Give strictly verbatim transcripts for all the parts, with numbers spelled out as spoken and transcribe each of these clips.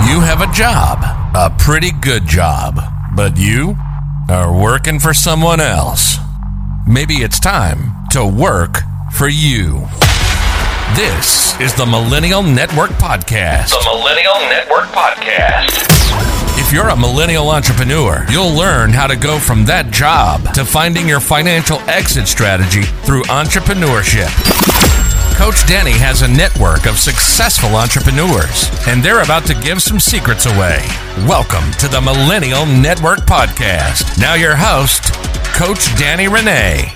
You have a job, a pretty good job, but you are working for someone else. Maybe it's time to work for you. This is the Millennial Network Podcast. The Millennial Network Podcast. If you're a millennial entrepreneur, you'll learn how to go from that job to finding your financial exit strategy through entrepreneurship. Coach Danny has a network of successful entrepreneurs, and they're about to give some secrets away. Welcome to the Millennial Network Podcast. Now your host, Coach Danny Renee.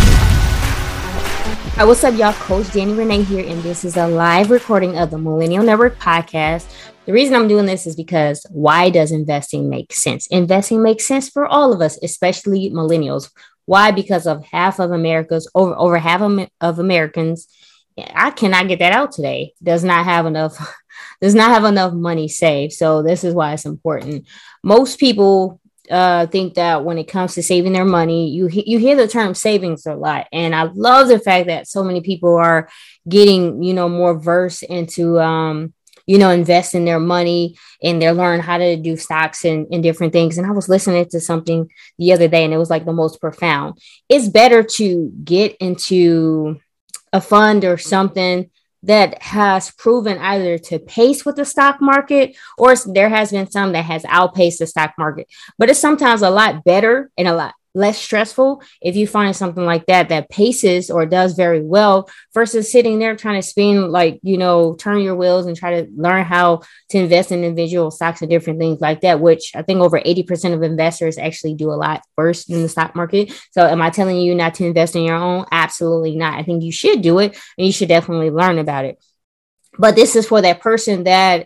Hi, what's up, y'all? Coach Danny Renee here, and this is a live recording of the Millennial Network Podcast. The reason I'm doing this is because why does investing make sense? Investing makes sense for all of us, especially millennials. Why? Because of half of America's, over, over half of, of Americans, I cannot get that out today, does not have enough, does not have enough money saved. So this is why it's important. Most people uh, think that when it comes to saving their money, you, you hear the term savings a lot. And I love the fact that so many people are getting, you know, more versed into, um, you know, investing their money, and they're learning how to do stocks and, and different things. And I was listening to something the other day, and it was like the most profound. It's better to get into a fund or something that has proven either to pace with the stock market, or there has been some that has outpaced the stock market. But it's sometimes a lot better and a lot less stressful if you find something like that that paces or does very well versus sitting there trying to spin, like, you know, turn your wheels and try to learn how to invest in individual stocks and different things like that, which I think over eighty percent of investors actually do a lot worse in the stock market. So am I telling you not to invest in your own? Absolutely not. I think you should do it, and you should definitely learn about it. But this is for that person that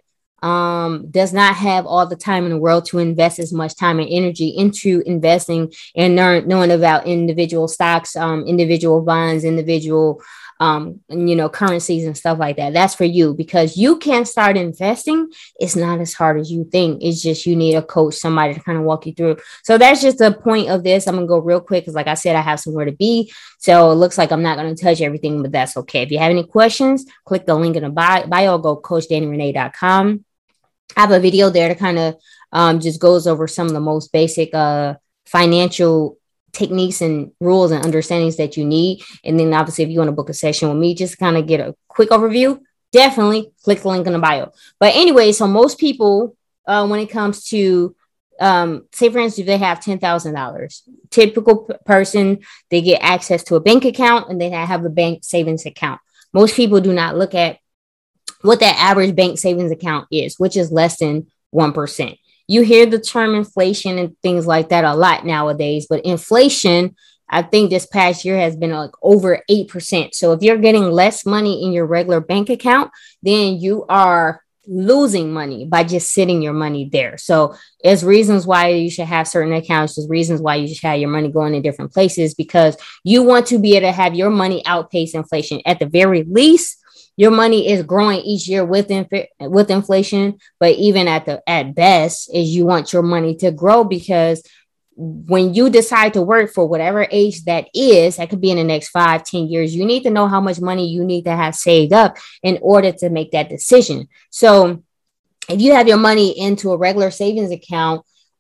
um, does not have all the time in the world to invest as much time and energy into investing and learn, knowing about individual stocks, um, individual bonds, individual, um, you know, currencies and stuff like that. That's for you, because you can start investing. It's not as hard as you think. It's just you need a coach, somebody to kind of walk you through. So that's just the point of this. I'm going to go real quick because, like I said, I have somewhere to be. So it looks like I'm not going to touch everything, but that's okay. If you have any questions, click the link in the bio, bio go coach danny renee dot com. I have a video there that kind of um, just goes over some of the most basic uh, financial techniques and rules and understandings that you need. And then obviously, if you want to book a session with me, just kind of get a quick overview, definitely click the link in the bio. But anyway, so most people, uh, when it comes to, um, say, for instance, they have ten thousand dollars, typical p- person, they get access to a bank account and they have a bank savings account. Most people do not look at what that average bank savings account is, which is less than one percent. You hear the term inflation and things like that a lot nowadays, but inflation, I think this past year has been like over eight percent. So if you're getting less money in your regular bank account, then you are losing money by just sitting your money there. So there's reasons why you should have certain accounts. There's reasons why you should have your money going in different places, because you want to be able to have your money outpace inflation. At the very least, your money is growing each year with inf- with inflation, but even at the at best is you want your money to grow, because when you decide to work for whatever age that is, that could be in the next five, ten years, you need to know how much money you need to have saved up in order to make that decision. So if you have your money into a regular savings account,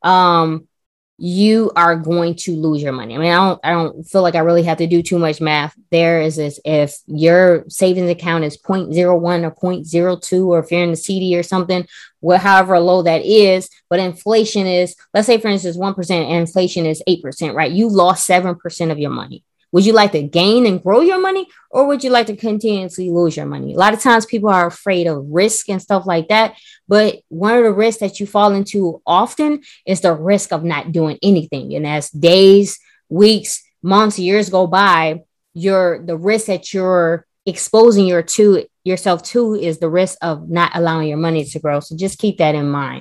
um, you are going to lose your money. I mean, I don't, I don't feel like I really have to do too much math there. Is this, if your savings account is zero point zero one or zero point zero two, or if you're in the C D or something, well, however low that is, but inflation is, let's say, for instance, one percent and inflation is eight percent, right? You lost seven percent of your money. Would you like to gain and grow your money, or would you like to continuously lose your money? A lot of times people are afraid of risk and stuff like that. But one of the risks that you fall into often is the risk of not doing anything. And as days, weeks, months, years go by, your the risk that you're exposing your to yourself to is the risk of not allowing your money to grow. So just keep that in mind.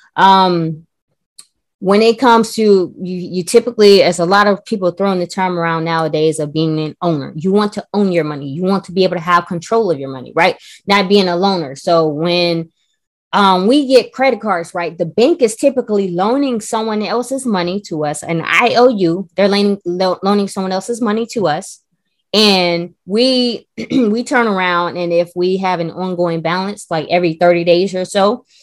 Um, When it comes to you, you typically, as a lot of people throwing the term around nowadays of being an owner, you want to own your money. You want to be able to have control of your money, right? Not being a loaner. So when um, we get credit cards, right, the bank is typically loaning someone else's money to us, an I O U. They're loaning, lo- loaning someone else's money to us. And we we turn around, and if we have an ongoing balance, like every thirty days or so,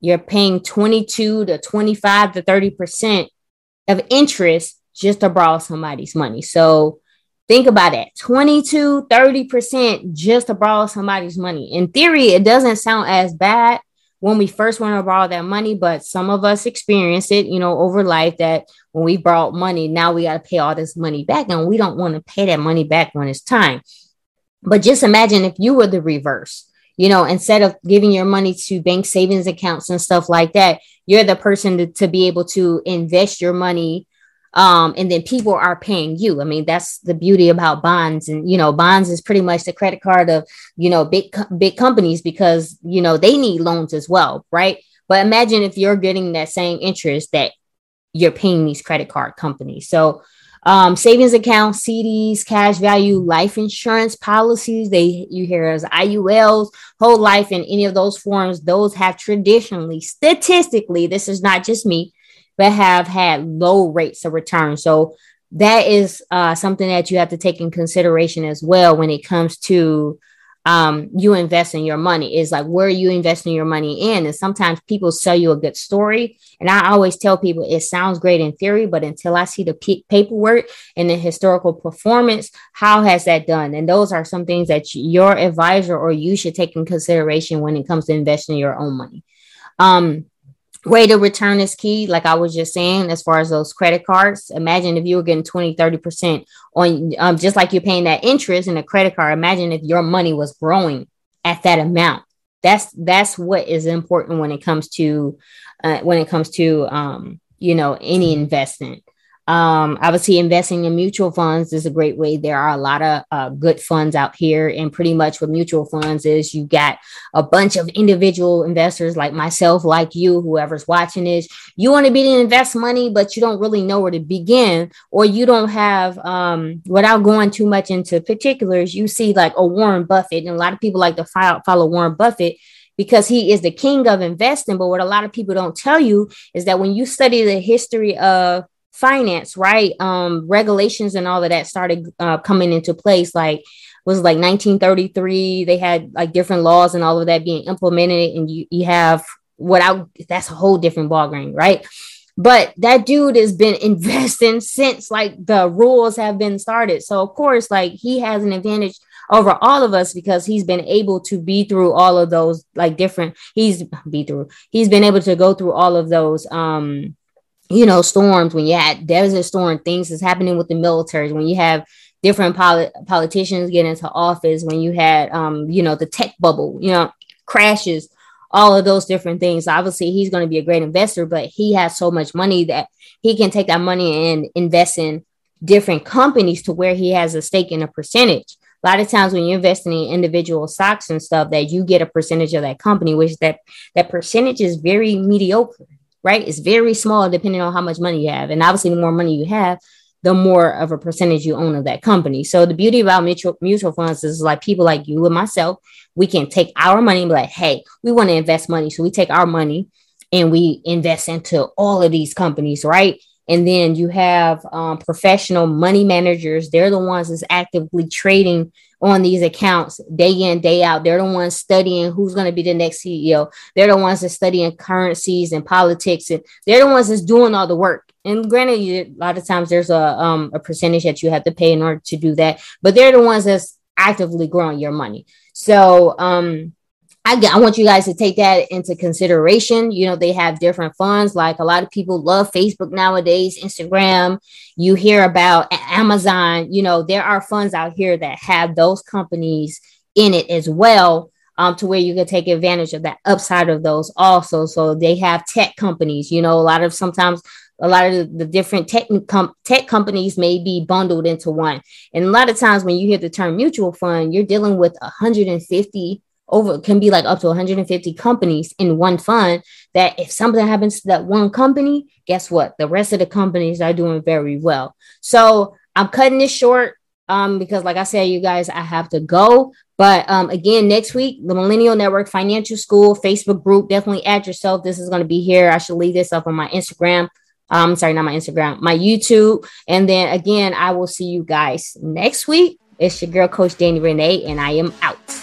you're paying twenty-two to twenty-five to thirty percent of interest just to borrow somebody's money. So think about it, twenty-two, thirty percent just to borrow somebody's money. In theory, it doesn't sound as bad when we first want to borrow that money, but some of us experience it, you know, over life, that when we borrowed money, now we got to pay all this money back, and we don't want to pay that money back when it's time. But just imagine if you were the reverse, you know, instead of giving your money to bank savings accounts and stuff like that, you're the person to, to be able to invest your money. Um, and then people are paying you. I mean, that's the beauty about bonds. And, you know, bonds is pretty much the credit card of, you know, big, big companies, because, you know, they need loans as well. Right. But imagine if you're getting that same interest that you're paying these credit card companies. So um, savings accounts, C Ds, cash value, life insurance policies, they you hear as I U Ls, whole life, in any of those forms, those have traditionally, statistically, this is not just me, but have had low rates of return. So that is uh, something that you have to take in consideration as well when it comes to um, you investing your money. Is like, where are you investing your money in? And sometimes people sell you a good story. And I always tell people, it sounds great in theory, but until I see the p- paperwork and the historical performance, how has that done? And those are some things that your advisor or you should take in consideration when it comes to investing your own money. Um, Rate of return is key. Like I was just saying, as far as those credit cards, imagine if you were getting twenty, thirty percent on, um, just like you're paying that interest in a credit card. Imagine if your money was growing at that amount. That's, that's what is important when it comes to, uh, when it comes to, um, you know, any investment. Um, obviously, investing in mutual funds is a great way. There are a lot of uh, good funds out here. And pretty much what mutual funds is, you got a bunch of individual investors like myself, like you, whoever's watching this. You want to be to invest money, but you don't really know where to begin, or you don't have, um, without going too much into particulars, you see like a Warren Buffett. And a lot of people like to follow, follow Warren Buffett because he is the king of investing. But what a lot of people don't tell you is that when you study the history of finance, right? Um, regulations and all of that started uh, coming into place. Like, was like nineteen thirty-three. They had like different laws and all of that being implemented. And you, you have what I, that's a whole different ballgame, right? But that dude has been investing since like the rules have been started. So of course, like he has an advantage over all of us because he's been able to be through all of those like different, he's be through, he's been able to go through all of those, um, you know, storms. When you had desert storm, things is happening with the military, when you have different poli- politicians get into office, when you had, um, you know, the tech bubble, you know, crashes, all of those different things. Obviously, he's going to be a great investor, but he has so much money that he can take that money and invest in different companies to where he has a stake in a percentage. A lot of times when you're investing in individual stocks and stuff, that you get a percentage of that company, which that, that percentage is very mediocre. Right? It's very small depending on how much money you have. And obviously, the more money you have, the more of a percentage you own of that company. So the beauty about mutual mutual funds is like people like you and myself, we can take our money and be like, hey, we want to invest money. So we take our money and we invest into all of these companies, right? And then you have um, professional money managers. They're the ones that's actively trading on these accounts day in, day out. They're the ones studying who's going to be the next C E O. They're the ones that studying currencies and politics. And they're the ones that's doing all the work. And granted, you, a lot of times there's a, um, a percentage that you have to pay in order to do that. But they're the ones that's actively growing your money. So, um, I, I want you guys to take that into consideration. You know, they have different funds. Like a lot of people love Facebook nowadays, Instagram. You hear about Amazon. You know, there are funds out here that have those companies in it as well, um, to where you can take advantage of that upside of those also. So they have tech companies. You know, a lot of sometimes a lot of the, the different tech, com- tech companies may be bundled into one. And a lot of times when you hear the term mutual fund, you're dealing with one hundred fifty over can be like up to one hundred fifty companies in one fund, that if something happens to that one company, guess what? The rest of the companies are doing very well. So I'm cutting this short um, because like I said, you guys, I have to go. But um, again, next week, the Millennial Network Financial School Facebook group, definitely add yourself. This is going to be here. I should leave this up on my Instagram. I'm um, sorry, not my Instagram, my YouTube. And then again, I will see you guys next week. It's your girl, Coach Danny Renee, and I am out.